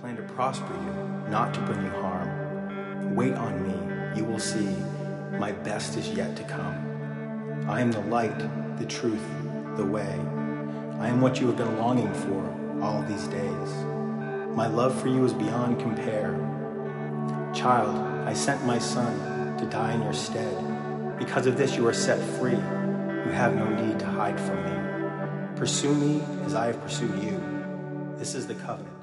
plan to prosper you, not to bring you harm. Wait on me, you will see, my best is yet to come. I am the light, the truth, the way. I am what you have been longing for all these days. My love for you is beyond compare. Child, I sent my son to die in your stead. Because of this you are set free. You have no need to hide from me. Pursue me as I have pursued you. This is the covenant.